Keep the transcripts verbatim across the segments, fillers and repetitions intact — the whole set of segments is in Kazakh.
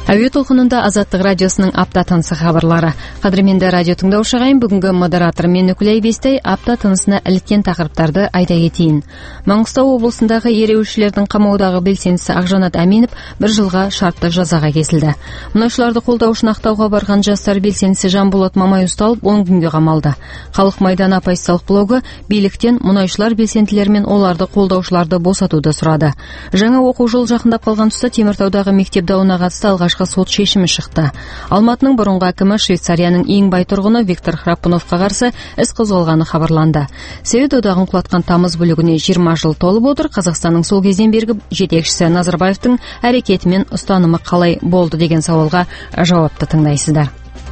Әуе толқынында Азаттық радиосының апта тынысы хабарлары. Қадірменді радио тыңдаушы ағайын, бүгінгі модератор мен Нүкілай Бестай апта тынысына іліккен тақырыптарды айта кетейін. Маңғыстау облысындағы ереуілшілердің қамаудағы белсендісі Ақжанат Әменов бір жылға шартты жазаға кесілді. Мұнайшыларды қолдау үшін Ақтауға барған жастар белсендісі Жанболат Мамай ұсталып он күнге қамалды. Халық майданы оппозициялық блогы биліктен мұнайшылар белсенділері мен оларды қолдаушыларды босатуды сұрады. Жаңа оқу жылы жақындап қалған тұста Теміртаудағы мектеп дауына қатысты алғаш сот шешімі шықты. Алматының бұрынғы әкімі Швейцарияның ең бай тұрғыны Виктор Храпуновқа қарсы іс қозғалғаны хабарланды. Совет одағын құлатқан тамыз бүлігіне жиырма жыл толып отыр. Қазақстанның сол кезден бергі жетекшісі Назарбаевтың әрекеті мен ұстанымы қалай болды деген сауалға жауапты тыңдайсыздар.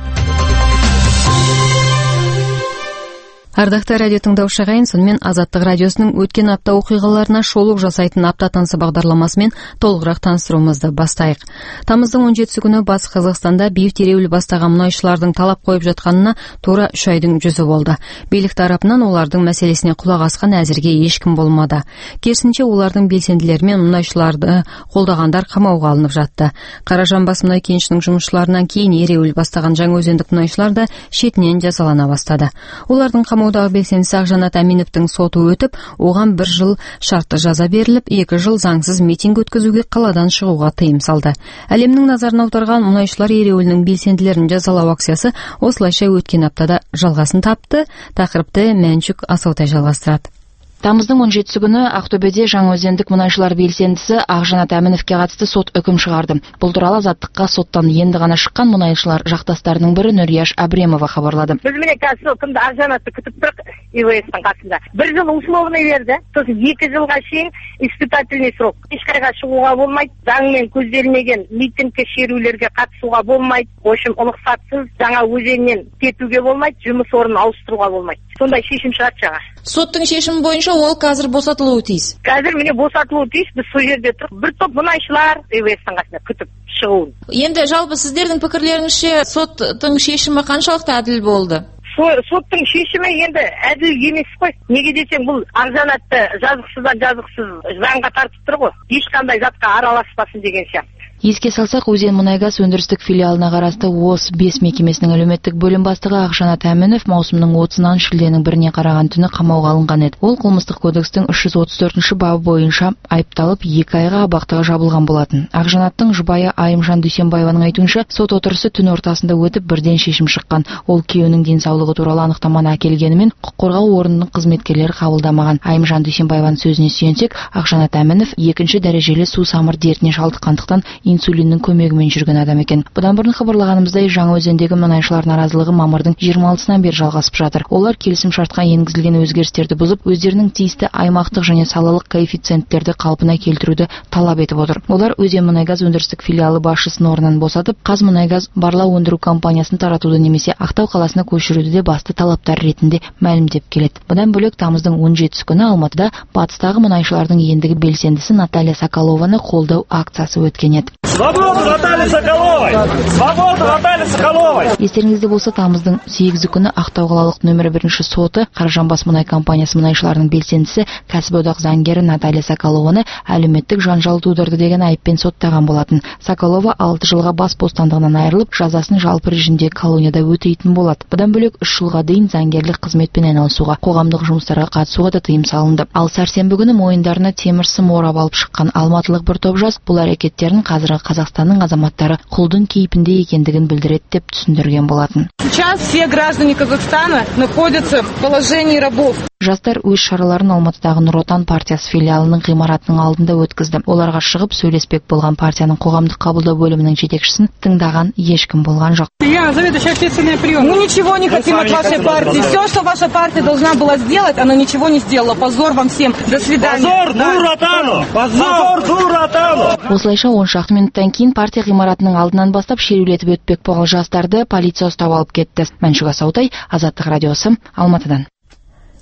Ардақты радио тыңдаушы ағайын, сонымен Азаттық радиосының өткен апта оқиғаларына шолу жасайтын апта тынысы бағдарламасымен толығырақ таныстыруымызды бастайық. Тамыздың он жетісі күні Батыс Қазақстанда бейбіт ереуіл бастаған мұнайшылардың талап қойып жатқанына тура үш айдың жүзі болды. Билік тарапынан олардың мәселесіне құлақ асқан әзірге ешкім болмады. Керісінше олардың белсенділері мен мұнайшыларды қолдағандар қамауға алынып жатты. Қаражанбас мұнай кенішінің жұмысшыларынан кейін ереуіл бастаған жаңаөзендік мұнайшылар да шетінен жазалана бастады. Олардың қамаудағы белсендісі Ақжанат Әменовтің соты өтіп, оған бір жыл шартты жаза беріліп, екі жыл заңсыз митинг өткізуге қаладан шығуға тыйым салды. Әлемнің назарын аударған мұнайшылар ереуілінің белсенділерін жазалау акциясы осылайша өткен аптада жалғасын тапты. Тақырыпты Мәншүк Асаутай жалғастырады. Тамыздың он жетісі күні Ақтөбеде жаңаөзендік мұнайшылар белсендісі Ақжанат Әменовке қатысты сот үкім шығарды. Бұл туралы Азаттыққа соттан енді ғана шыққан мұнайшылар жақтастарының бірі Нұрияш Абремова хабарлады. Біз міне қазір күнді Ақжанатты күтіп тұрық ИВС-тің қасында. Бір жыл условный берді, сосын екі жылға шейін испытательный срок. Ешқайға шығуға болмайды, заңмен көзделмеген митингке, шерулерге қатысуға болмайды. В общем, ұлықсатсыз жаңа өзеннен кетуге болмайды, жұмыс орнын ауыстыруға болмайды. Сондай шешім шығады жаңа. Соттың шешімі бойынша ол қазір босатылуы тиіс. Қазір міне босатылуы тиіс. Біз сол жерде тұрып, бір топ мұнайшылар ИВС-тің қасында күтіп шығуын. Енді жалпы сіздердің пікірлеріңізше соттың шешімі қаншалықты әділ болды? Соттың шешімі енді әділ емес қой. Неге десең, бұл Ақжанатты жазықсыздан жазықсыз заңға тартып тұр ғой. Ешқандай затқа араласпасын деген сияқты. Еске салсақ, Өзен мұнайгаз өндірістік филиалына қарасты ОС бес мекемесінің әлеуметтік бөлім бастығы Ақжанат Әменов маусымның отызынан шілденің біріне қараған түні қамауға алынған еді. Ол қылмыстық кодекстің үш жүз отыз төртінші бабы бойынша айыпталып екі айға абақтыға жабылған болатын. Ақжанаттың жұбайы Айымжан Дүйсенбаеваның айтуынша, сот отырысы түн ортасында өтіп бірден шешім шыққан. Ол күйеуінің денсаулығы туралы анықтаманы әкелгенімен құқық қорғау орнының қызметкерлері қабылдамаған. Айымжан Дүйсенбаеваның сөзіне сүйенсек, Ақжанат Әменов екінші дәрежелі сусамыр дертіне шалдыққандықтан инсулиннің көмегімен жүрген адам екен. Бұдан бұрын хабарлағанымыздай, Жаңаөзендегі мұнайшылар наразылығы мамырдың жиырма алтысынан бері жалғасып жатыр. Олар келісім шартқа енгізілген өзгерістерді бұзып, өздерінің тиісті аймақтық және салалық коэффициенттерді қалпына келтіруді талап етіп отыр. Олар Өзен мұнайгаз өндірістік филиалы басшысын орнынан босатып, Қазмұнайгаз барлау өндіру компаниясын таратуды немесе Ақтау қаласына көшіруді де басты талаптар ретінде мәлімдеп келеді. Бұдан бөлек тамыздың он жетісі күні Алматыда батыстағы мұнайшылардың ендігі белсендісі Наталья Соколованы қолдау акциясы өткен еді. Свободу Наталье Соколовой! Свободу Наталье Соколовой! Естеріңізде болса, тамыздың сегізі күні Ақтау қалалық нөмірі бірінші соты Қаражанбас мұнай компаниясы мұнайшыларының белсендісі кәсіподақ заңгері Наталья Соколованы әлеуметтік жанжал тудырды деген айыппен соттаған болатын. Соколова алты жылға бас бостандығынан айырылып, жазасын жалпы режимдегі колонияда өтейтін болады. Бұдан бөлек үш жылға дейін заңгерлік қызметпен айналысуға, қоғамдық жұмыстарға қатысуға да тыйым салынды. Ал сәрсенбі күні мойындарына темір сым орап алып шыққан алматылық бір топ жас бұл әрекеттерін қазіргі Қазақстанның азаматтары құлдың кейпінде екендігін білдіреді деп түсіндірген болатын. Сейчас все граждане Казахстана находятся в положении рабов. Жастар өз шараларын Алматыдағы Нұр Отан партиясы филиалының ғимаратының алдында өткізді. Оларға шығып сөйлеспек болған партияның қоғамдық қабылдау бөлімінің жетекшісін тыңдаған ешкім болған жоқ. Я заведующий общественный прием. Мы ничего не хотим от вашей партии. Все, что ваша партия должна была сделать, она ничего не сделала. Позор вам всем. До свидания. Позор Нур Отану! Позор Нур Отану! Осылайша он шақты минуттан кейін партия ғимаратының алдынан бастап шерулетіп өтпек болған жастарды полиция ұстап алып кетті. Мәншүк Асаутай, Азаттық радиосы, Алматыдан.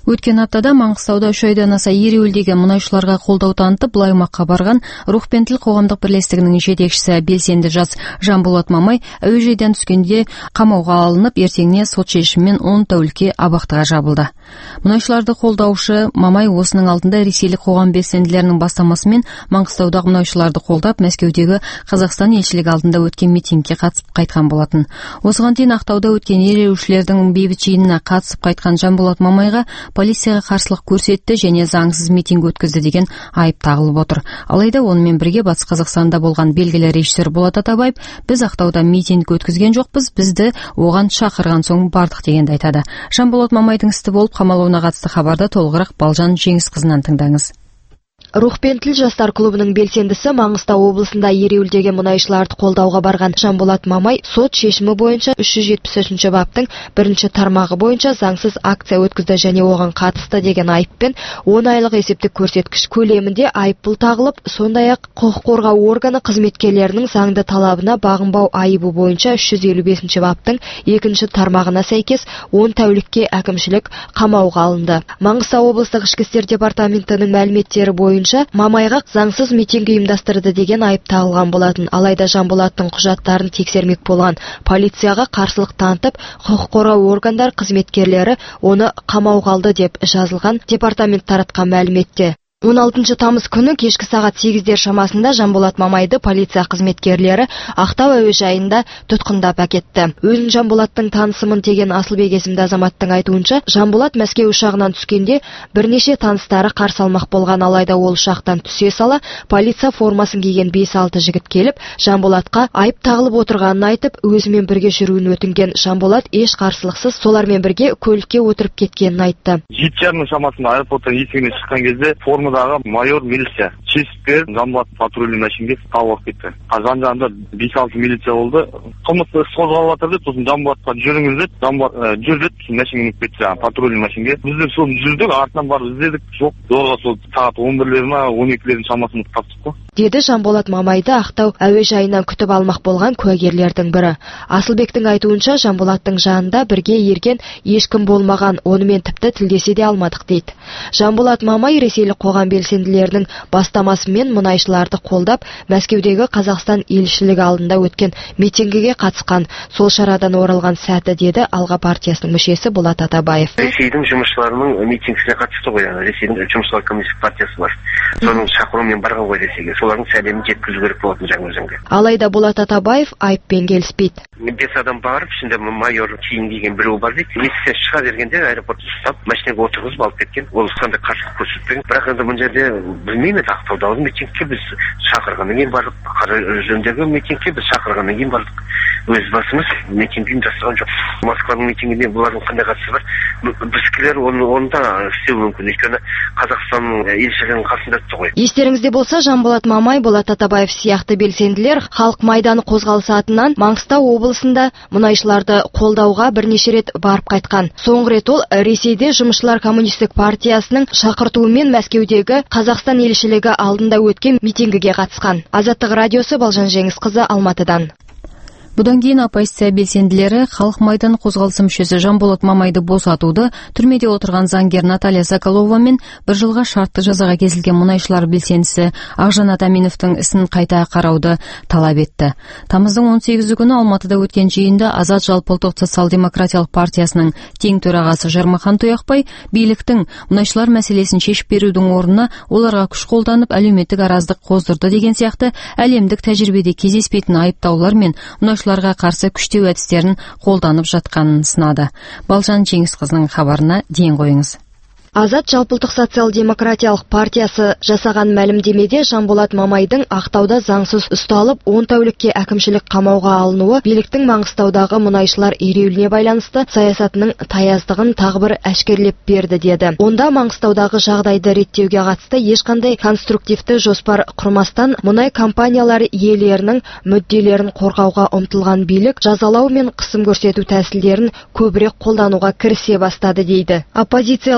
Өткен аптада Маңғыстауда үш айдан аса ереуілдеген мұнайшыларға қолдау танытып, бұл аймаққа барған Рух пен тіл қоғамдық бірлестігінің жетекшісі белсенді жас Жанболат Мамай әуежайдан түскенде қамауға алынып, ертеңіне сот шешімімен он тәулікке абақтыға жабылды. Мұнайшыларды қолдаушы Мамай осының алдында ресейлік қоғам белсенділерінің бастамасымен Маңғыстаудағы мұнайшыларды қолдап, Мәскеудегі Қазақстан елшілігі алдында өткен митингке қатысып қайтқан болатын. Осыған дейін Ақтауда өткен ереуілшілердің бейбіт жиынына қатысып қайтқан Жанболат Мамайға полицияға қарсылық көрсетті және заңсыз митинг өткізді деген айып тағылып отыр. Алайда онымен бірге Батыс Қазақстанда болған белгілі режиссер Болат Атабаев, біз Ақтауда митинг өткізген жоқпыз, бізді оған шақырған соң бардық дегенді айтады. Жанболат Мамайдың істі болып қамалуына қатысты хабарда толығырақ Балжан Жеңісқызынан тыңдаңыз. Рух пен тіл жастар клубының белсендісі Маңғыстау облысында ереуілдеген мұнайшыларды қолдауға барған Жанболат Мамай сот шешімі бойынша үш жүз жетпіс үшінші баптың бірінші тармағы бойынша заңсыз акция өткізді және оған қатысты деген айыппен он айлық есептік көрсеткіш көлемінде айыппұл тағылып, сондай-ақ құқық қорғау органы қызметкерлерінің заңды талабына бағынбау айыбы бойынша үш жүз елу бесінші баптың екінші тармағына сәйкес он тәулікке әкімшілік қамауға алынды. Маңғыстау облыстық ішкі істер департаментінің мәліметтері бойынша Мамайға заңсыз митинг ұйымдастырды деген айып тағылған болатын. Алайда Жанболаттың құжаттарын тексермек болған полицияға қарсылық танытып, құқық қорғау органдар қызметкерлері оны қамауға алды деп жазылған департамент таратқан мәліметте. он алтыншы тамыз күні кешкі сағат сегіздер шамасында Жанболат Мамайды полиция қызметкерлері Ақтау әуежайында тұтқындап әкетті. Өзін Жанболаттың танысымын деген Асылбек есімді азаматтың айтуынша, Жанболат Мәскеу ұшағынан түскенде бірнеше таныстары қарсы алмақ болған, алайда ол ұшақтан түсе сала полиция формасын киген бес алты жігіт келіп, Жанболатқа айып тағылып отырғанын айтып, өзімен бірге жүруін өтінген. Жанболат еш қарсылықсыз солармен бірге көлікке отырып кеткенін айтты. жеті жарым шамасында аэропорттан есігіне шыққан кезде форма майор милиция чесіп беріп, Жанболат патрульный машинге салып алып кетті. Жан-жағында бес алты милиция болды. Қылмысты іс қозғалып жатыр деп, сосын Жанболатқа жүріңіз деп, Жанболат жүр деп, машинаға мініп кетті, патрульный машинге. Біздер сол жүрдік, артынан барып іздедік, жоқ. Зорға сол сағат он бірлер ме, он екілердің шамасында таптық қой. Деді Жанболат Мамайды Ақтау әуежайынан күтіп алмақ болған куәгерлердің бірі. Асылбектің айтуынша, Жанболаттың жанында бірге ерген ешкім болмаған, онымен тіпті тілдесе де алмадық дейді. Жанболат Мамай ресейлік қоғам белсенділерінің бастамасымен мұнайшыларды қолдап, Мәскеудегі Қазақстан елшілігі алдында өткен митингіге қатысқан. Сол шарадан оралған сәті, деді Алға партиясының мүшесі Болат Атабаев. Ресейдің жұмысшыларының митингісіне қатысты ғой, Ресейдің жұмысшылар коммунистік партиясы бар. Соның шақыруымен барған ғой Ресейге. Солардың сәлемін жеткізу керек болатын Жаңаөзенге. Алайда Болат Атабаев айыппен келіспейді. Бес адам барып, ішінде майор киім киген біреу бар дейді. Есіктен шыға бергенде аэропортта ұстап, машинаға отырғызып алып кеткен. Ол қандай қарсылық көрсетпеген. Бірақ енді бұл жерде білмеймін, Ақтаудағы митингке біз шақырғаннан кейін бардық, Қараөзендегі митингке біз шақырғаннан кейін бардық. Өз басымыз митинг ұйымдастырған жоқ. Москваның митингіне бұлардың қандай қатысы бар? Біздікілер оны онда істеу мүмкін. Өйткені Қазақстанның елшілігінің қасында тұр ғой. Естеріңізде болса, Жанболат Мамай, Болат Атабаев сияқты белсенділер халық майданы қозғалысы атынан Маңғыстау облысында мұнайшыларды қолдауға бірнеше рет барып қайтқан. Соңғы рет ол Ресейде Жұмысшылар коммунистік партиясының шақыртуымен Мәскеудегі Қазақстан елшілігі алдында өткен митингіге қатысқан. Азаттық радиосы, Балжан Жеңісқызы, Алматыдан. Бұдан кейін оппозиция белсенділері халық майдан қозғалысы мүшесі Жанболат Мамайды босатуды, түрмеде отырған заңгер Наталья Соколова мен бір жылға шартты жазаға кесілген мұнайшылар белсендісі Ақжанат Аминовтың ісін қайта қарауды талап етті. Тамыздың он сегізі күні Алматыда өткен жиында Азат жалпыұлттық социал-демократиялық партиясының тең төрағасы Жармахан Тұяқбай биліктің мұнайшылар мәселесін шешіп берудің орнына оларға күш қолданып әлеуметтік араздық қоздырды деген сияқты әлемдік тәжірибеде кездеспейтін айыптаулар мен мұнайшыларға қарсы күштеу әдістерін қолданып жатқанын сынады. Балжан Жеңісқызының хабарына дейін қойыңыз. Азат жалпыұлттық социал-демократиялық партиясы жасаған мәлімдемеде Жанболат Мамайдың Ақтауда заңсыз ұсталып, он тәулікке әкімшілік қамауға алынуы биліктің Маңғыстаудағы мұнайшылар ереуіліне байланысты саясатының таяздығын тағы бір әшкерлеп берді деді. Онда Маңғыстаудағы жағдайды реттеуге қатысты ешқандай конструктивті жоспар құрмастан мұнай компаниялары иелерінің мүдделерін қорғауға ұмтылған билік жазалау мен қысым көрсету тәсілдерін көбірек қолдануға кірісе бастады дейді. Оппозициялық партия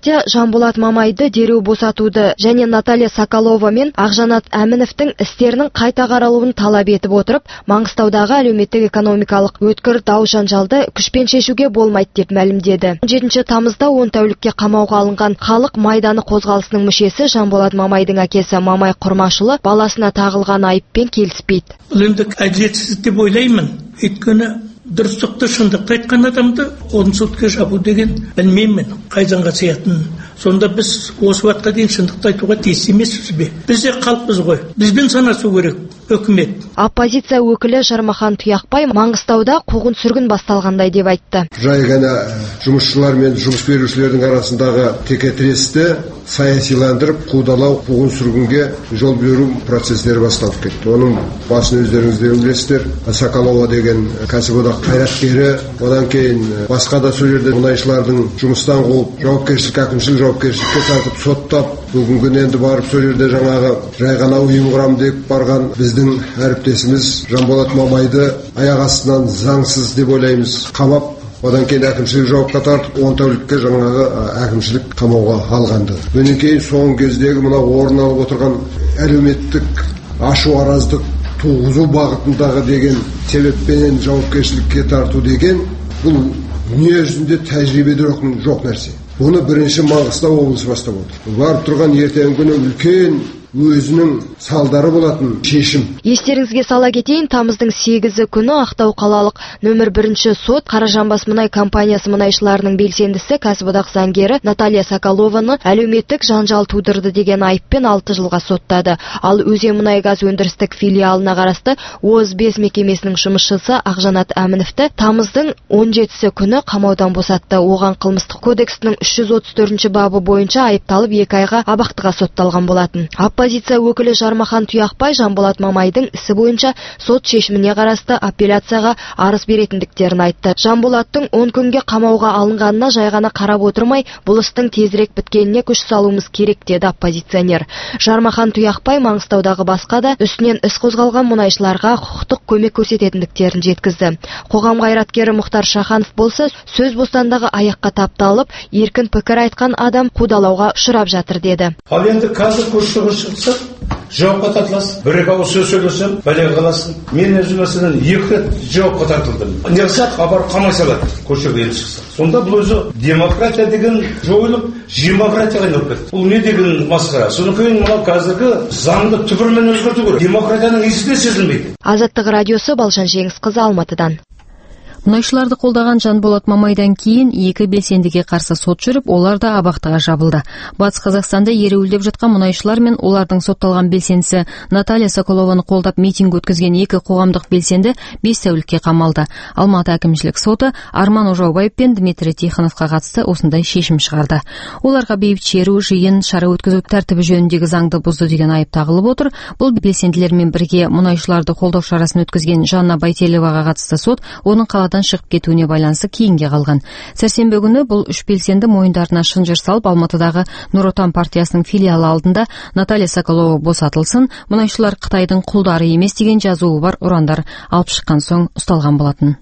партия Жанболат Мамайды дереу босатуды және Наталья Соколова мен Ақжанат Әміновтің істерінің қайта қаралуын талап етіп отырып, Маңғыстаудағы әлеуметтік экономикалық өткір дау жанжалды күшпен шешуге болмайды деп мәлімдеді. он жетінші тамызда он тәулікке қамауға алынған халық майданы қозғалысының мүшесі Жанболат Мамайдың әкесі Мамай Құрмашұлы баласына тағылған айыппен келіспейді. Енді әділетсіз деп ойлаймын. Өйткені дұрыстықты, шындықты айтқан адамды он сотқа жабу деген білмеймін қай заңға сиятынын. Сонда біз осы уақытқа дейін шындықты айтуға тиіс емеспіз бе? Біз де халықпыз ғой. Бізбен санасу керек үкімет. Оппозиция өкілі Жармахан Тұяқбай Маңғыстауда қуғын сүргін басталғандай деп айтты. Жай ғана жұмысшылар мен жұмыс берушілердің арасындағы текетіресті саясиландырып, қудалау, қуғын сүргінге жол беру процестері басталып кетті. Оның басын өздеріңіздер білесіздер. Соколова деген кәсіподақ қайраткері, одан кейін басқа да сөйлерде мұнайшылардың жұмыстан қуып, жауапкершілік әкімшілік жауапкершілікке тартып, соттап, бүгінгі енді барып сөйлерде жаңағы жай ғана ұйым құрам деп барған біздің әріптесіміз Жанболат Мамайды аяқ астынан заңсыз деп ойлаймыз қамап, одан кейін әкімшілік жауапқа тартып, он тәулікке жаңағы әкімшілік қамауға алғанды. Менен кейін соңғы кездегі мына орын алып отырған әлеуметтік ашу араздық туғызу бағытындағы деген себеппенен жауапкершілікке тарту деген бұл дүние жүзінде тәжірибеде жоқ нәрсе. Оны бірінші Маңғыстау облысы бастап отыр. Барып тұрған ертеңгі күні үлкен өзінің салдары болатын шешім. Естеріңізге сала кетейін, тамыздың сегізі күні Ақтау қалалық нөмір бірінші сот Қаражанбас мұнай компаниясы мұнайшыларының белсендісі кәсіподақ заңгері Наталья Соколованы әлеуметтік жанжал тудырды деген айыппен алты жылға соттады. Ал Өзен мұнай-газ өндірістік филиалына қарасты отыз бес мекемесінің жұмысшысы Ақжанат Әміновті тамыздың он жетісі күні қамаудан босатты. Оған қылмыстық кодексінің үш жүз отыз төртінші бабы бойынша айыпталып екі айға абақтыға сотталған болатын. Оппозиция өкілі Жармахан Тұяқбай Жанболат Мамайдың ісі бойынша сот шешіміне қарасты апелляцияға арыз беретіндіктерін айтты. Жанболаттың он күнге қамауға алынғанына жай ғана қарап отырмай, бұл істің тезірек біткеніне күш салуымыз керек деді оппозиционер. Жармахан Тұяқбай Маңғыстаудағы басқа да үстінен іс қозғалған мұнайшыларға құқықтық көмек көрсететіндіктерін жеткізді. Қоғам қайраткері Мұхтар Шаханов болса, сөз бостандығы аяққа тапталып, еркін пікір айтқан адам қудалауға ұшырап жатыр деді. Ал енді қазір көшігі шықса, жауапқа тартыласың. Бір екі ауыз сөз сөйлесем, бәле қаласың. Мен өз мәселен екі рет жауапқа тартылдым. Неғса хабар қамай салады көшеге ел шықса. Сонда бұл өзі демократия деген жойылып, демократияға айналып кетті. Бұл не деген масқара? Содан кейін мынау қазіргі заңды түбірімен өзгерту керек. Демократияның иісі де сезілмейді. Азаттық радиосы Балжан Жеңісқызы, Алматыдан. Мұнайшыларды қолдаған Жанболат Мамайдан кейін екі белсендіге қарсы сот жүріп, олар да абақтыға жабылды. Батыс Қазақстанда ереуілдеп жатқан мұнайшылар мен олардың сотталған белсендісі Наталья Соколованы қолдап митинг өткізген екі қоғамдық белсенді бес тәулікке қамалды. Алматы әкімшілік соты Арман Ожаубаев пен Дмитрий Тихоновқа қатысты осындай шешім шығарды. Оларға бейбіт шеру, жиын, шара өткізу тәртібі жөніндегі заңды бұзды деген айып тағылып отыр. Бұл белсенділермен бірге мұнайшыларды қолдау шарасын өткізген Жанна Байтелеваға қатысты сот оның қалада шығып кетуіне байланысты кейінге қалған. Сәрсенбі күні бұл үш белсенді мойындарына шынжыр салып, Алматыдағы Нұр Отан партиясының филиалы алдында Наталья Соколова босатылсын, мұнайшылар Қытайдың құлдары емес деген жазуы бар ұрандар алып шыққан соң ұсталған болатын.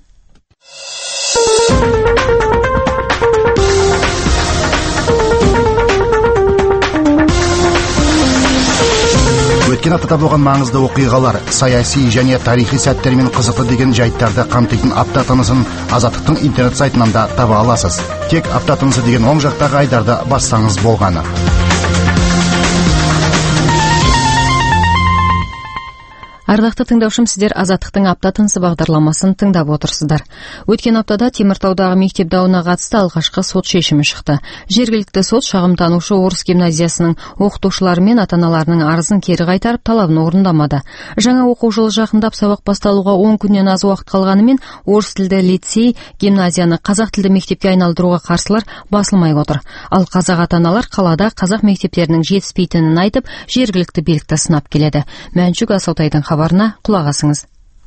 Өткен аптада болған маңызды оқиғалар, саяси және тарихи сәттермен қызықты деген жайттарды қамтитын апта тынысын Азаттықтың интернет сайтынан да таба аласыз. Тек апта тынысы деген оң жақтағы айдарды бассаңыз болғаны. Ардақты тыңдаушым, сіздер Азаттықтың апта тынысы бағдарламасын тыңдап отырсыздар. Өткен аптада Теміртаудағы мектеп дауына қатысты алғашқы сот шешімі шықты. Жергілікті сот шағымданушы орыс гимназиясының оқытушылары мен ата-аналарының арызын кері қайтарып, талабын орындамады. Жаңа оқу жылы жақындап, сабақ басталуға он күннен аз уақыт қалғанымен орыс тілді лицей гимназияны қазақ тілді мектепке айналдыруға қарсылар басылмай отыр. Ал қазақ ата-аналар қалада қазақ мектептерінің жетіспейтінін айтып, жергілікті билікті сынап келеді. Мәншүк Асаутайдың хабарына құлақ асыңыз.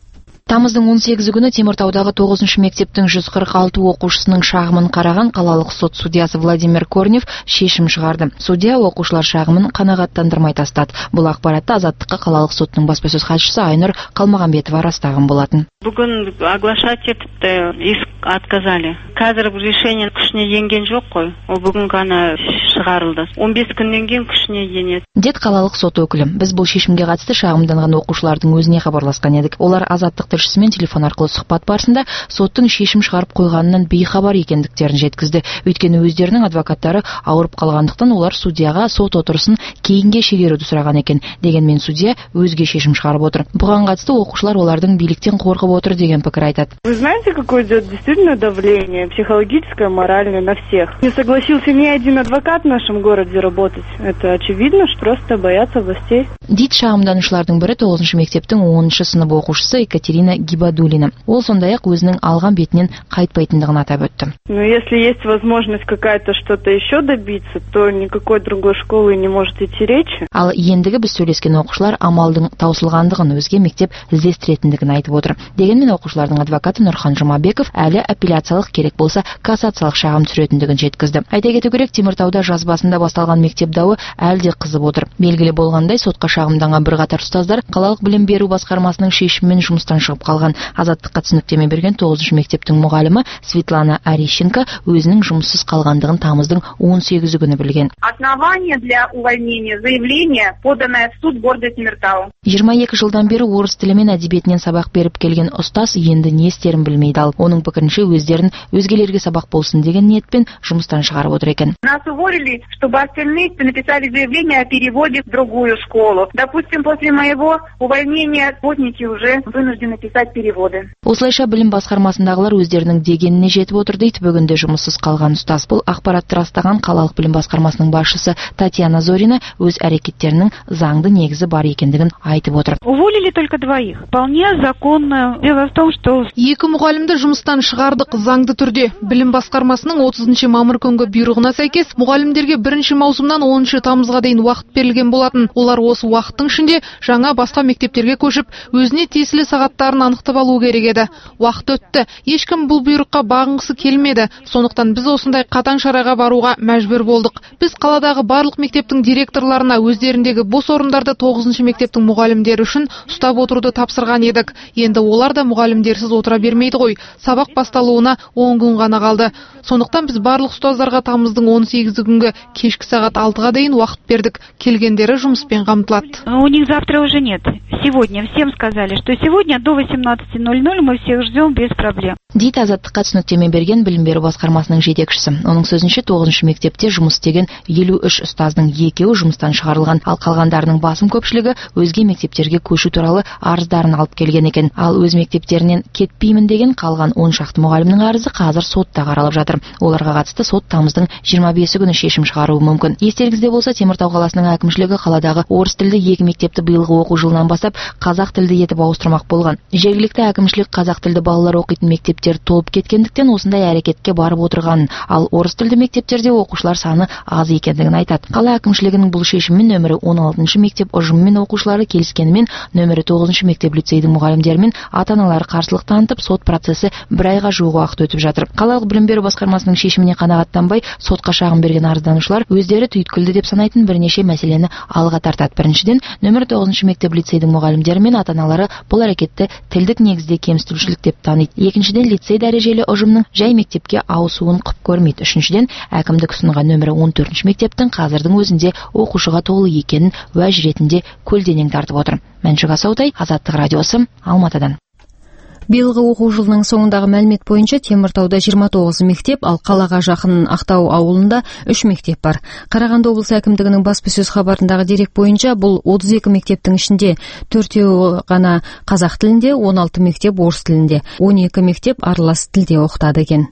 Тамыздың он сегізі күні Теміртаудағы тоғызыншы мектептің жүз қырық алты оқушысының шағымын қараған қалалық сот судьясы Владимир Корнев шешім шығарды. Судья оқушылар шағымын қанағаттандырмай тастады. Бұл ақпаратты Азаттыққа қалалық соттың баспасөз хатшысы Айнұр Қалмағанбетова растаған болатын. Бүгін оглашать етіпті, иск отказали. Қазір решение күшіне енген жоқ қой. Ол бүгін ғана шығарылды. он бес күннен кейін күшіне енеді. Дед қалалық сот өкілі. Біз бұл шешімге қатысты шағымданған оқушылардың өзіне хабарласқан едік. Олар Азаттық тілшісімен телефон арқылы сұхбат барысында соттың шешім шығарып қойғанынан бейхабар екендіктерін жеткізді. Өйткені өздерінің адвокаттары ауырып қалғандықтан олар судьяға сот отырысын кейінге шегеруді сұраған екен. Дегенмен судья өзге шешім шығарып отыр. Бұған қатысты оқушылар олардың биліктен қорқып отыр деген пікір айтады. Вы знаете, какое идет действительно давление психологическое, моральное на всех? Не согласился ни один адвокат в нашем городе работать. Это очевидно, что просто боятся властей. Дейді шағымданушылардың бірі тоғызыншы мектептің оныншы сынып оқушысы Екатерина Гибадулина. Ол сондай-ақ өзінің алған бетінен қайтпайтындығын атап өтті. Но если есть возможность какая-то что-то еще добиться, то никакой другой школы не может идти речи. Ал ендігі біз сөйлескен оқушылар амалдың таусылғандығын, өзге мектеп іздестіретіндігін айтып отыр. Дегенмен оқушылардың адвокаты Нұрхан Жұмабеков әлі апелляциялық керек болса кассациялық шағым түсіретіндігін жеткізді. Айта кету керек, Теміртауда жаз басында басталған мектеп дауы әлде қызып отыр. Белгілі болғандай, сотқа шағымданған бірқатар ұстаздар қалалық білім беру басқармасының шешімімен жұмыстан шығып қалған. Азаттыққа түсініктеме берген тоғызыншы мектептің мұғалімі Светлана Арищенко өзінің жұмыссыз қалғандығын тамыздың он сегізі күні білген. Основание для увольнения заявление, поданное в суд города Темиртау. жиырма екі жылдан бері орыс тілі мен әдебиетінен сабақ беріп келген ұстаз енді не істерін білмейді. Ал оның пікірінше өздерін өзгелерге сабақ болсын деген ниетпен жұмыстан шығарып отыр екен. Нас уволили, чтобы остальные написали заявление о переводе в другую школу. Допустим, после моего увольнения работники уже вынуждены писать переводы. Осылайша білім басқармасындағылар өздерінің дегеніне жетіп отыр дейді бүгінде жұмыссыз қалған ұстаз. Бұл ақпаратты растаған қалалық білім басқармасының басшысы Татьяна Зорина өз әрекеттерінің заңды негізі бар екендігін айтып отыр. Уволили только двоих. Вполне законно. Дело в том, что екі мұғалімді жұмыстан шығардық заңды түрде. Білім басқармасының отызыншы мамыр күнгі бұйрығына сәйкес мұғалімдерге бірінші маусымнан оныншы тамызға дейін уақыт берілген болатын. Олар осы уақыттың ішінде жаңа басқа мектептерге көшіп, өзіне тиесілі сағаттарын анықтап алу керек еді. Уақыт өтті. Ешкім бұл бұйрыққа бағынғысы келмеді. Сондықтан біз осындай қатаң шараға баруға мәжбүр болдық. Біз қаладағы барлық мектептің директорларына өздеріндегі бос орындарды тоғызыншы мектептің мұғалімдері үшін ұстап отыруды тапсырған едік. Енді олар да мұғалімдерсіз отыра бермейді ғой. Сабақ басталуына он күн ғана қалды. Сондықтан біз барлық ұстаздарға тамыздың он сегізі күнгі кешкі сағат алтыға дейін уақыт бердік. Келгендері жұмыспен қамтылады. У них завтра уже нет. Сегодня всем сказали, что сегодня до восемнадцати ноль-ноль мы всех ждем без проблем. Дейді Азаттыққа түсініктеме берген білім беру басқармасының жетекшісі. Оның сөзінше тоғызыншы мектепте жұмыс істеген елу үш ұстаздың екеуі жұмыстан шығарылған, ал қалғандарының басым көпшілігі өзге мектептерге көшу туралы арыздарын алып келген екен. Ал өз мектептерінен кетпеймін деген қалған он шақты мұғалімнің арызы қазір сотта қаралып жатыр. Оларға қатысты сот тамыздың жиырма бесі күні шешім шығаруы мүмкін. Естеріңізде болса, Теміртау қаласының әкімшілігі қаладағы орыс тілді екі мектепті биылғы оқу жылынан бастап қазақ тілді етіп ауыстырмақ болған. Жергілікті әкімшілік қазақ тілді балалар оқитын мектептер толып кеткендіктен осындай әрекетке барып отырған, ал орыс тілді мектептерде оқушылар саны аз екендігін айтады. Қала әкімшілігінің бұл шешіммен нөмірі он алтыншы мектеп ұжымымен оқушылары келіскенімен нөмірі тоғызыншы мектеп лицейдің мұғалімдері мен ата-аналары қарсылық танытып, сот процесі бір айға жуық уақыт өтіп жатыр. Қалалық білім беру басқармасының шешіміне қанағаттанбай сотқа шағым берген арызданушылар өздері түйткілді деп санайтын бірнеше мәселені алға тартады. Біріншіден, нөмірі тоғызыншы мектеп лицейдің мұғалімдері мен ата-аналары бұл әрекетті тілдік негізде кемсітушілік деп таниды. Екіншіден, лицей дәрежелі ұжымның жай мектепке ауысуын құп көрмейді. Үшіншіден, әкімдік ұсынған нөмірі он төртінші мектептің қазірдің өзінде оқушыға толы екенін уәж ретінде көлденең тартып отыр. Мәншүк Асаутай, Азаттық радиосы, Алматыдан. Биылғы оқу жылының соңындағы мәлімет бойынша Теміртауда жиырма тоғыз мектеп, ал қалаға жақын Ақтау ауылында үш мектеп бар. Қарағанды облысы әкімдігінің баспасөз хабарындағы дерек бойынша бұл отыз екі мектептің ішінде төртеуі ғана қазақ тілінде, он алты мектеп орыс тілінде, он екі мектеп аралас тілде оқытады екен.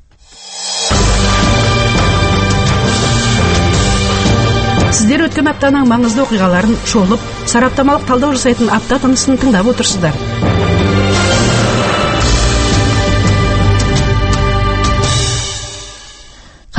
Сіздер өткен аптаның маңызды оқиғаларын шолып, сараптамалық талдау жасайтын апта тынысын тыңдап отырсыздар.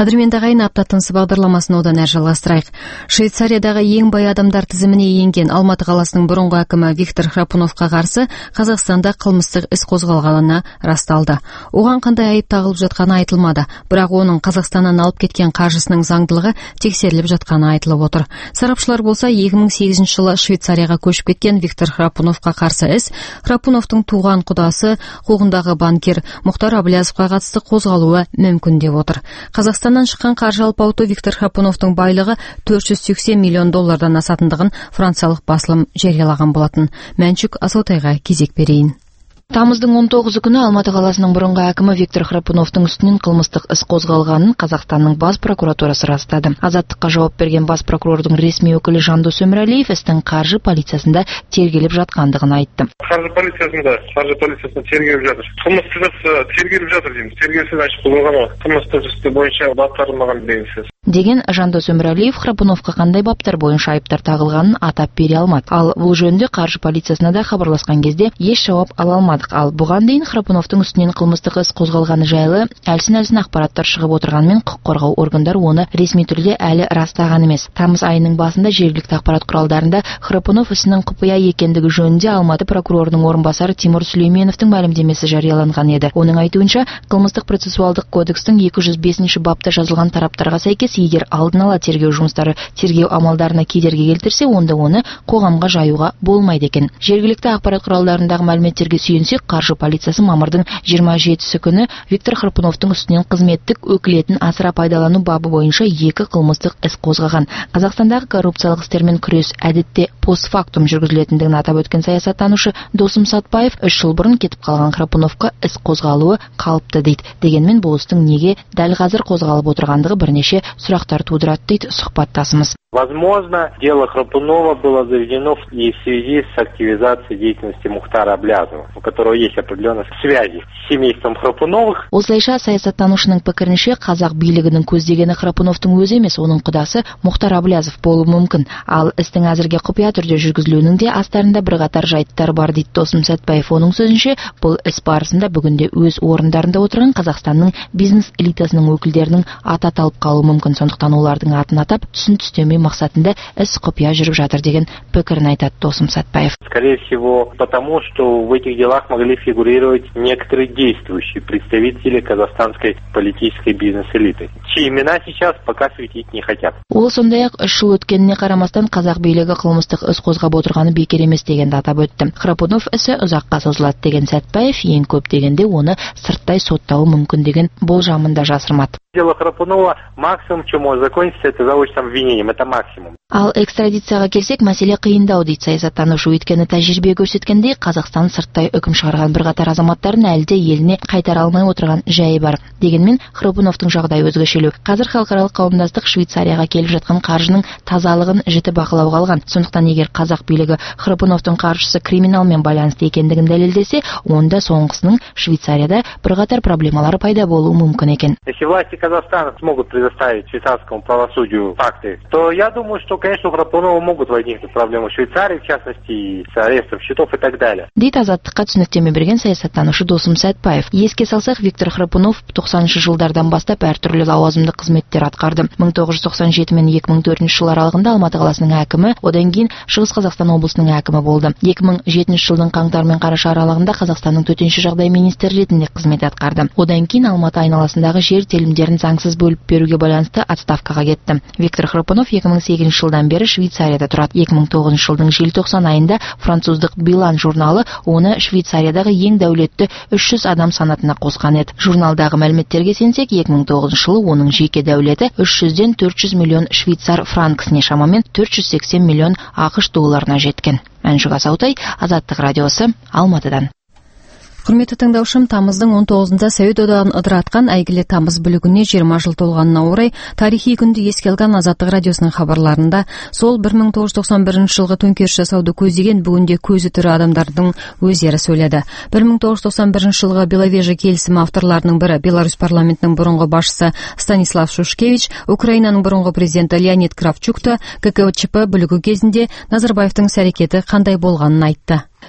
Қадірменді ағайын, апта тынысы бағдарламасын одан әрі жалғастырайық. Швейцариядағы ең бай адамдар тізіміне енген Алматы қаласының бұрынғы әкімі Виктор Храпуновқа қарсы Қазақстанда қылмыстық іс қозғалғаны расталды. Оған қандай айып тағылып жатқаны айтылмады, бірақ оның Қазақстаннан алып кеткен қаржысының заңдылығы тексеріліп жатқаны айтылып отыр. Сарапшылар болса, екі мың сегізінші жылы Швейцарияға көшіп кеткен Виктор Храпуновқа қарсы іс Храпуновтың туған құдасы, қуғындағы банкир Мұхтар Аблязовқа қатысты қозғалуы мүмкін деп отыр. Қазақстаннан шыққан қаржы алпауыты Виктор Храпуновтың байлығы төрт жүз сексен миллион доллардан асатындығын франциялық басылым жариялаған болатын. Мәншүк Асаутайға кезек берейін. Тамыздың он тоғызы күні Алматы қаласының бұрынғы әкімі Виктор Храпуновтың үстінен қылмыстық іс қозғалғанын Қазақстанның бас прокуратурасы растады. Азаттыққа жауап берген бас прокурордың ресми өкілі Жандос Өмірәлиев істің қаржы полициясында тергеліп жатқандығын айтты. Қаржы полициясында, қаржы полициясында тергеліп жатыр. Қылмыстық іс тергеліп жатыр дейміз. Тергеусіз ашып қойылған ғой. Қылмыстық істі бойынша баптарылмаған дейсіз. Деген Жандос Өмірәлиев Храпуновқа қандай баптар бойынша айыптар тағылғанын атап бере алмады. Ал бұл жөнінде қаржы полициясына да хабарласқан кезде еш жауап ала алмадық. Ал бұған дейін Храпуновтың үстінен қылмыстық іс қозғалғаны жайлы әлсін-әлсін ақпараттар шығып отырғанымен құқық қорғау органдары оны ресми түрде әлі растаған емес. Тамыз айының басында жергілікті ақпарат құралдарында Храпунов ісінің құпия екендігі жөнінде Алматы прокурорының орынбасары Тимур Сүлейменовтің мәлімдемесі жарияланған еді. Оның айтуынша, қылмыстық процессуалдық кодекстің екі жүз бесінші бапта жазылған тараптарға сәйкес, егер алдын ала тергеу жұмыстары тергеу амалдарына кедергі келтірсе, онда оны қоғамға жаюға болмайды екен. Жергілікті ақпарат құралдарындағы мәліметтерге сүйенсек, қаржы полициясы мамырдың жиырма жетісі күні Виктор Храпуновтың үстінен қызметтік өкілетін асыра пайдалану бабы бойынша екі қылмыстық іс қозғаған. Қазақстандағы коррупциялық істермен күрес әдетте постфактум жүргізілетіндігін атап өткен саясаттанушы Досым Сатпаев, үш жыл бұрын кетіп қалған Храпуновқа іс қозғалуы қалыпты дейді. Дегенмен бұл істің неге дәл қазір қозғалып отырғандығы бірнеше сұрақтар тудырады дейді сұхбаттасымыз. Возможно, дело Храпунова было заведено в связи с активизацией деятельности Мухтара Аблязова, у которого есть определенные связи с семейством Храпуновых. Осылайша саясаттанушының пікірінше, қазақ билігінің көздегені Храпуновтың өзі емес, оның құдасы Мұхтар Аблязов болуы мүмкін. Ал істің әзірге құпия түрде жүргізілуінің де астарында бірқатар жайттар бар дейді Досым Сәтбаев. Оның сөзінше, бұл іс барысында бүгінде өз орындарында отырған Қазақстанның бизнес элитасының өкілдерінің аты аталып қалуы мүмкін. Сондықтан олардың атын атап түсін түстемей мақсатында іс құпия жүріп жатыр деген пікірін айтады Досым Сәтбаев. Скорее всего, потому что в этих делах могли фигурировать некоторые действующие представители казахстанской политической бизнес-элиты, чьи имена сейчас пока светить не хотят. Ол сондай-ақ үш жыл өткеніне қарамастан қазақ билігі қылмыстық іс қозғап отырғаны бекер емес дегенді атап өтті. Храпунов ісі ұзаққа созылады деген Сәтбаев ең көп дегенде оны сырттай соттауы мүмкін деген болжамын да жасырмады. Дело Храпунова максимум, чем может закончиться, это заочным обвинением, это максимум. Ал экстрадицияға келсек, мәселе қиындау дейді саясаттанушы. Өйткені тәжірибе көрсеткендей, Қазақстан сырттай үкім шығарған бірқатар азаматтарын әлі де еліне қайтара алмай отырған жайы бар. Дегенмен Храпуновтың жағдайы өзгешелеу. Қазір халықаралық қауымдастық Швейцарияға келіп жатқан қаржының тазалығын жіті бақылауға алған. Сондықтан егер қазақ билігі Храпуновтың қаржысы криминалмен байланысты екендігін дәлелдесе, онда соңғысының Швейцарияда бірқатар проблемалары пайда болуы мүмкін екен. Если власти Казахстана смогут предоставить швейцарскому правосудию факты, то я думаю, что, конечно, у Храпунова могут возникнуть проблемы в Швейцарии, в частности, и с арестом счетов и так далее. Дейді Азаттыққа түсініктеме берген саясаттанушы Досым Сәтбаев. Еске салсақ, Виктор Храпунов тоқсаныншы жылдардан бастап әртүрлі лауазымды қызметтер атқарды. мың тоғыз жүз тоқсан жеті мен екі мың төртінші жылдар аралығында Алматы қаласының әкімі, одан кейін Шығыс Қазақстан облысының әкімі болды. екі мың жетінші жылдың қаңтар мен қараша аралығында Қазақстанның төтенше жағдай министрі ретінде қызмет атқарды. Одан кейін Алматы айналасындағы жер телімдерін заңсыз бөліп беруге байланысты отставкаға кетті. Виктор Храпунов екі мың сегізінші жылдан бері Швейцарияда тұрады. екі мың тоғызыншы жылдың желтоқсан айында француздық Билан журналы оны Швейцариядағы ең дәулетті үш жүз адам санатына қосқан еді. Журналдағы мәліметтерге сенсек, екі мың тоғызыншы жылы оның жеке дәулеті үш жүзден төрт жүз миллион швейцар франкісіне, шамамен төрт жүз сексен миллион ақш долларына жеткен. Мәншүк Асаутай, Азаттық радиосы, Алматыдан. Құрметті тыңдаушым, тамыздың он тоғызында Совет одағын ыдыратқан әйгілі тамыз бүлігіне жиырма жыл толғанына орай тарихи күнді еске алған Азаттық радиосының хабарларында сол бір мың тоғыз жүз тоқсан бірінші жылғы төңкеріс жасауды көздеген бүгінде көзі тірі адамдардың өздері сөйледі. бір мың тоғыз жүз тоқсан бірінші жылғы Беловежі келісімі авторларының бірі Беларусь парламентінің бұрынғы басшысы Станислав Шушкевич, Украинаның бұрынғы президенті Леонид Кравчук та ка ка чэ пэ бүлігі кезінде Назарбаевтың іс-әрекеті қандай болғанын айтты.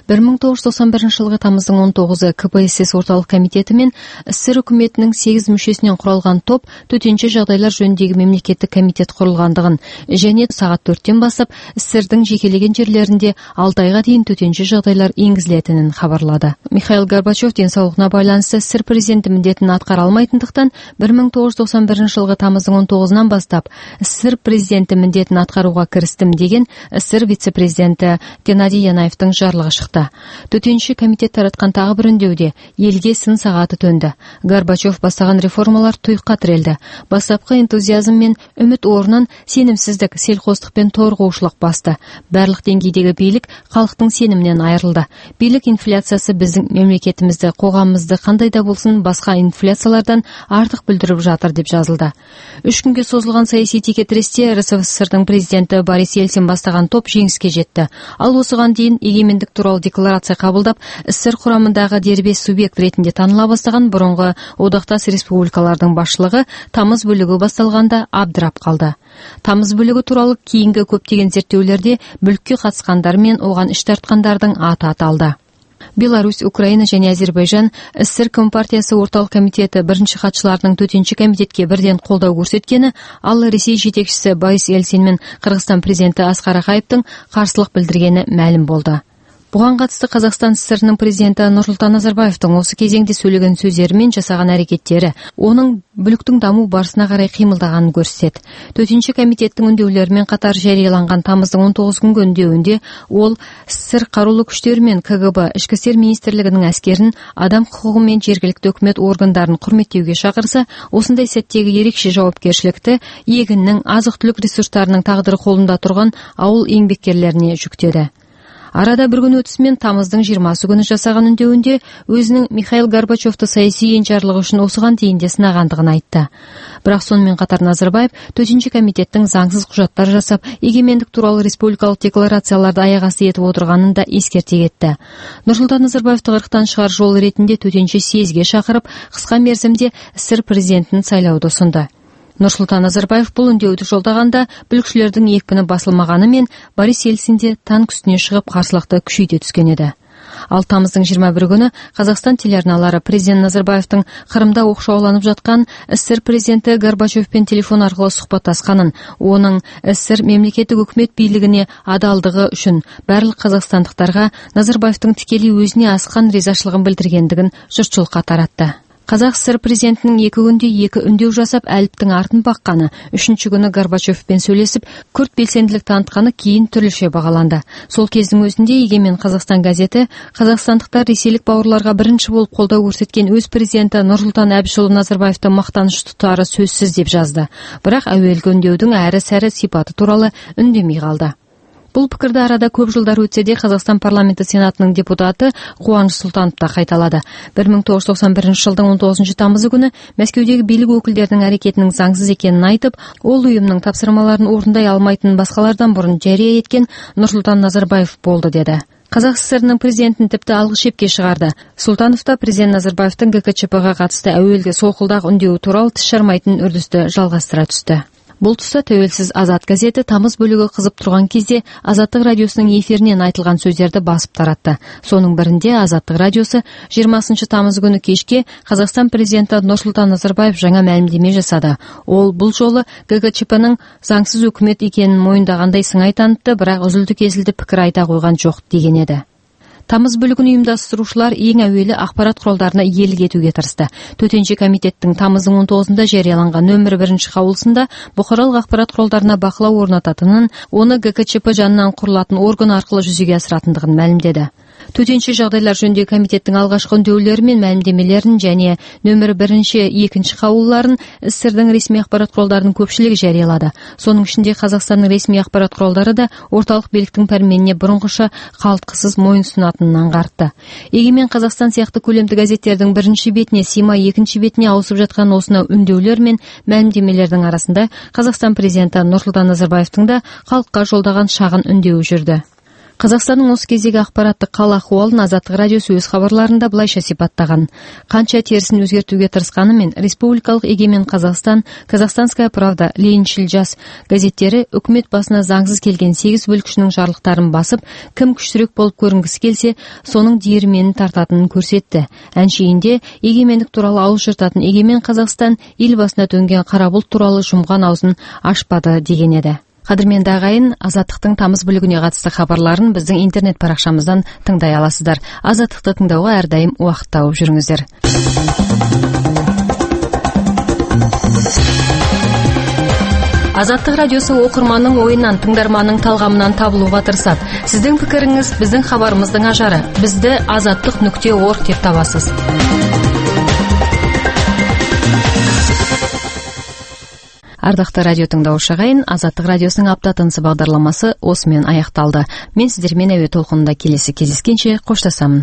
бір мың тоғыз жүз тоқсан бірінші жылғы тамыздың он тоғызы ка пэ эс эс орталық комитеті мен СССР үкіметінің сегіз мүшесінен құралған топ төтенше жағдайлар жөніндегі мемлекеттік комитет құрылғандығын және сағат төрттен бастап СССР-дің жекелеген жерлерінде алты айға дейін төтенше жағдайлар енгізілетінін хабарлады. Михаил Горбачев денсаулығына байланысты СССР президенті міндетін атқара алмайтындықтан бір мың тоғыз жүз тоқсан бірінші жылғы тамыздың он тоғызынан бастап СССР президенті міндетін атқаруға кірістім деген СССР вице-президенті Геннадий Янаевтың жарлығы шықты. Төтенше комитет таратқан тағы бір үндеуде елге сын сағаты төнді. Горбачев бастаған реформалар тұйыққа тірелді. Бастапқы энтузиазм мен үміт орнын сенімсіздік, селқостық пен торығушылық басты. Барлық деңгейдегі билік халықтың сенімінен айырылды. Билік инфляциясы біздің мемлекетімізді, қоғамымызды қандай да болсын басқа инфляциялардан артық бүлдіріп жатыр деп жазылды. Үш күнге созылған саяси текетіресте эр эс эф эс эр-дің президенті Борис Ельцин бастаған топ жеңіске жетті. Ал осыған дейін егемендік туралы декларация қабылдап, СССР құрамындағы дербес субъект ретінде таныла бастаған бұрынғы одақтас республикалардың басшылығы тамыз бүлігі басталғанда абдырап қалды. Тамыз бүлігі туралы кейінгі көптеген зерттеулерде бүлікке қатысқандар мен оған іш тартқандардың аты аталды. Беларусь, Украина және Әзербайжан СССР Компартиясы орталық комитеті бірінші хатшыларының төтенше комитетке бірден қолдау көрсеткені, ал Ресей жетекшісі Борис Ельцин мен Қырғызстан президенті Асқар Ақаевтың қарсылық білдіргені мәлім болды. Бұған қатысты Қазақстан СССР-ның президенті Нұрсұлтан Назарбаевтың осы кезеңде сөйлеген сөздері мен жасаған әрекеттері оның бүліктің даму барысына қарай қимылдағанын көрсетеді. Төтенше комитеттің үндеулерімен қатар жарияланған тамыздың он тоғыз күнгі үндеуінде ол СССР қарулы күштері мен ка гэ бэ ішкі істер министрлігінің әскерін адам құқығы мен жергілікті үкімет органдарын құрметтеуге шақырса, осындай сәттегі ерекше жауапкершілікті егіннің, азық-түлік ресурстарының тағдыры қолында тұрған ауыл еңбеккерлеріне жүктеді. Арада бір күн өтісімен тамыздың жиырмасы күні жасаған үндеуінде өзінің Михаил Горбачевты саяси енжарлығы үшін осыған дейін де сынағандығын айтты. Бірақ сонымен қатар Назарбаев төтенше комитеттің заңсыз құжаттар жасап, егемендік туралы республикалық декларацияларды аяқ асты етіп отырғанын да ескерте кетті. Нұрсұлтан Назарбаевты қырықтан шығар жол ретінде төтенше съезге шақырып, қысқа мерзімде СССР президентін сайлауды ұсынды. Нұрсұлтан Назарбаев бұл үндеуді жолдағанда бүлікшілердің екпіні басылмағаны мен Борис Ельцин де танк үстіне шығып қарсылықты күшейте түскен еді. Ал тамыздың жиырма бірі күні Қазақстан телеарналары президент Назарбаевтың Қырымда оқшауланып жатқан СССР президенті Горбачевпен телефон арқылы сұхбаттасқанын, оның СССР мемлекеттік үкімет билігіне адалдығы үшін барлық қазақстандықтарға Назарбаевтың тікелей өзіне асқан ризашылығын білдіргендігін жұртшылыққа таратты. Қазақ СССР президентінің екі күнде екі үндеу жасап әліптің артын баққаны, үшінші күні Горбачевпен сөйлесіп, күрт белсенділік танытқаны кейін түрліше бағаланды. Сол кездің өзінде Егемен Қазақстан газеті қазақстандықтар ресейлік бауырларға бірінші болып қолдау көрсеткен өз президенті Нұрсұлтан Әбішұлы Назарбаевты мақтаныш тұтары сөзсіз деп жазды. Бірақ әуелгі үндеудің әрі-сәрі сипаты туралы үндемей қалды. Бұл пікірді арада көп жылдар өтсе де Қазақстан парламенті сенатының депутаты Қуаныш Сұлтанов та қайталады. бір мың тоғыз жүз тоқсан бірінші жылдың он тоғызыншы тамызы күні Мәскеудегі билік өкілдерінің әрекетінің заңсыз екенін айтып, ол ұйымның тапсырмаларын орындай алмайтынын басқалардан бұрын жария еткен Нұрсұлтан Назарбаев болды деді. Қазақ СССР-ның президентін тіпті алғы шепке шығарды. Сұлтанов та президент Назарбаевтың гэ ка чэ пэ-ға қатысты әуелгі солқылдақ үндеуі туралы тіс жармайтын үрдісті жалғастыра түсті. Бұл тұста тәуелсіз Азат газеті тамыз бөлігі қызып тұрған кезде Азаттық радиосының эфирінен айтылған сөздерді басып таратты. Соның бірінде Азаттық радиосы жиырмасыншы тамыз күні кешке Қазақстан президенті Нұрсұлтан Назарбаев жаңа мәлімдеме жасады. Ол бұл жолы гэ ка чэ пэ-ның заңсыз үкімет екенін мойындағандай сыңай танытты, бірақ үзілді-кесілді пікір айта қойған жоқ деген еді. Тамыз бүлігін ұйымдастырушылар ең әуелі ақпарат құралдарына иелік етуге тырысты. Төтенше комитеттің тамыздың он тоғызында жарияланған нөмірі бірінші қаулысында бұқаралық ақпарат құралдарына бақылау орнататынын, оны гэ ка чэ пэ жанынан құрылатын орган арқылы жүзеге асыратындығын мәлімдеді. Төтенше жағдайлар жөніндегі комитеттің алғашқы үндеулері мен мәлімдемелерін және нөмірі бірінші, екінші қаулыларын СССР-дің ресми ақпарат құралдарының көпшілігі жариялады. Соның ішінде Қазақстанның ресми ақпарат құралдары да орталық биліктің пәрменіне бұрынғыша қалтқысыз мойынсұнатынын аңғартты. Егемен Қазақстан сияқты көлемді газеттердің бірінші бетіне сыймай екінші бетіне ауысып жатқан осынау үндеулер мен мәлімдемелердің арасында Қазақстан президенті Нұрсұлтан Назарбаевтың да халыққа жолдаған шағын үндеуі жүрді. Қазақстанның осы кездегі ақпараттық хал ахуалын Азаттық радиосы өз хабарларында былайша сипаттаған: қанша терісін өзгертуге тырысқанымен Республикалық Егемен Қазақстан, Казахстанская правда, Лениншіл жас газеттері үкімет басына заңсыз келген сегіз бүлікшінің жарлықтарын басып, кім күштірек болып көрінгісі келсе, соның диірменін тартатынын көрсетті. Әншейінде егемендік туралы ауыз жыртатын Егемен Қазақстан ел басына төнген қара бұлт туралы жұмған аузын ашпады деген еді. Қадірменді ағайын, Азаттықтың тамыз бүлігіне қатысты хабарларын біздің интернет парақшамыздан тыңдай аласыздар. Азаттықты тыңдауға әрдайым уақыт тауып жүріңіздер. Азаттық радиосы оқырманның ойынан, тыңдарманның талғамынан табылуға тырысады. Сіздің пікіріңіз біздің хабарымыздың ажары. Бізді азаттық нүкте орг деп табасыз. Ардақты радио тыңдаушы ағайын, Азаттық радиосының апта тынысы бағдарламасы осымен аяқталды. Мен сіздермен әуе толқынында келесі кездескенше қоштасамын.